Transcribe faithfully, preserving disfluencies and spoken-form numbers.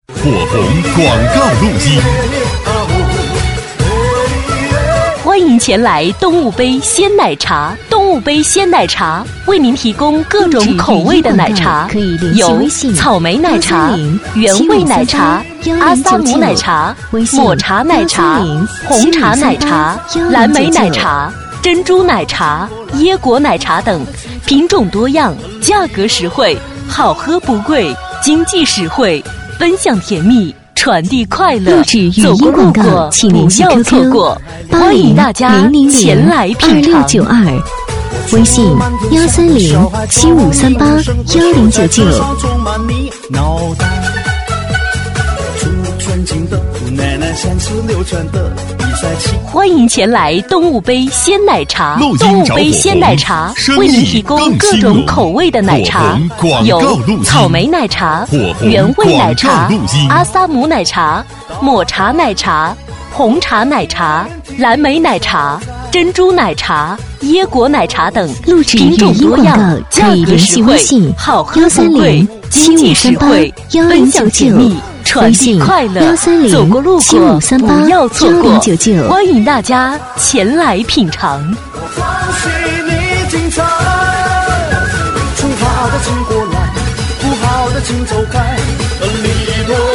火红广告录音。 欢迎前来东吴杯鲜奶茶。东吴杯鲜奶茶为您提供各种口味的奶茶，有草莓奶茶、原味奶茶、阿萨姆奶茶、抹茶奶茶、红茶奶茶、蓝莓奶茶、珍珠奶茶、椰果奶茶等，品种多样，价格实惠，好喝不贵，经济实惠，分享甜蜜，传递快乐。走过路过，不要错过。欢迎大家前来品尝。 二六九二，微信幺三零七五三八幺零九九。 欢迎前来东吴杯鲜奶茶。东吴杯鲜奶茶为您提供各种口味的奶茶，有草莓奶茶、原味奶茶、阿萨姆奶茶、抹茶奶茶、红茶奶茶、蓝莓奶茶、珍珠奶茶、椰果奶茶等，品种多样，价格实惠，好喝不贵，经济实惠，分享甜蜜，传递快乐。走过路过，不要错过。欢迎大家前来品尝。